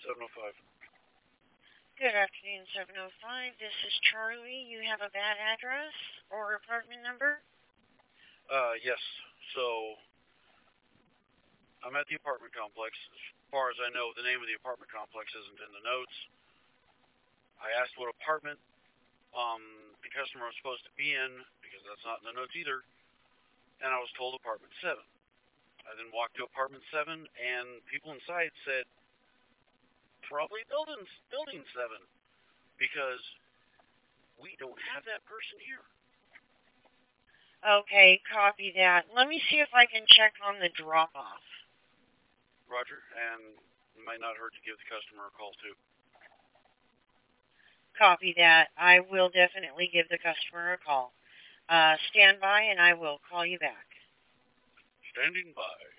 705. Good afternoon, 705. This is Charlie. You have a bad address or apartment number? Yes. So, I'm at the apartment complex. As far as I know, the name of the apartment complex isn't in the notes. I asked what apartment the customer was supposed to be in, because that's not in the notes either, and I was told apartment 7. I then walked to apartment 7, and people inside said, probably building 7, because we don't have that person here. Okay, copy that. Let me see if I can check on the drop-off. Roger, and it might not hurt to give the customer a call, too. Copy that. I will definitely give the customer a call. Stand by, and I will call you back. Standing by.